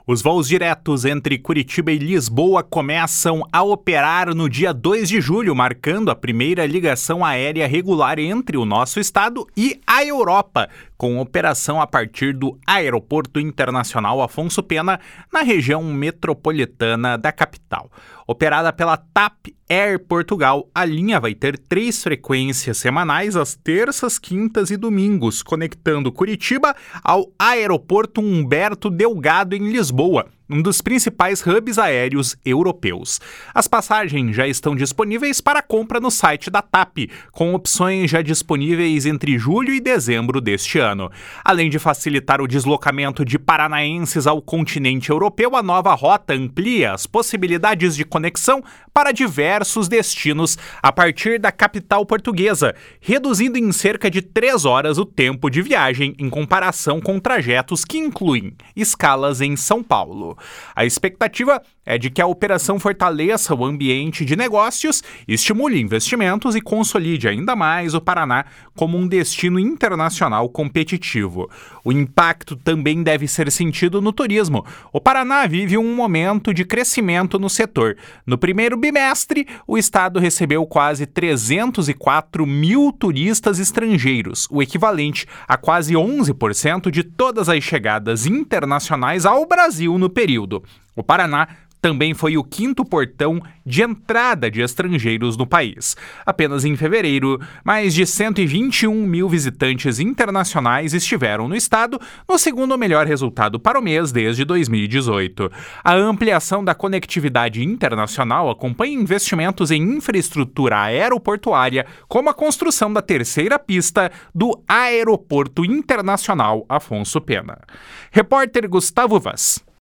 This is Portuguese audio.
Os voos diretos entre Curitiba e Lisboa começam a operar no dia 2 de julho, marcando a primeira ligação aérea regular entre o nosso estado e a Europa, com operação a partir do Aeroporto Internacional Afonso Pena, na região metropolitana da capital. Operada pela TAP Air Portugal, a linha vai ter 3 frequências semanais às terças, quintas e domingos, conectando Curitiba ao Aeroporto Humberto Delgado em Lisboa, um dos principais hubs aéreos europeus. As passagens já estão disponíveis para compra no site da TAP, com opções já disponíveis entre julho e dezembro deste ano. Além de facilitar o deslocamento de paranaenses ao continente europeu, a nova rota amplia as possibilidades de conexão para diversos destinos a partir da capital portuguesa, reduzindo em cerca de 3 horas o tempo de viagem em comparação com trajetos que incluem escalas em São Paulo. A expectativa é de que a operação fortaleça o ambiente de negócios, estimule investimentos e consolide ainda mais o Paraná como um destino internacional competitivo. O impacto também deve ser sentido no turismo. O Paraná vive um momento de crescimento no setor. No primeiro bimestre, o estado recebeu quase 304 mil turistas estrangeiros, o equivalente a quase 11% de todas as chegadas internacionais ao Brasil no período. O Paraná também foi o 5º portão de entrada de estrangeiros no país. Apenas em fevereiro, mais de 121 mil visitantes internacionais estiveram no estado, no segundo melhor resultado para o mês desde 2018. A ampliação da conectividade internacional acompanha investimentos em infraestrutura aeroportuária, como a construção da 3ª pista do Aeroporto Internacional Afonso Pena. Repórter Gustavo Vaz.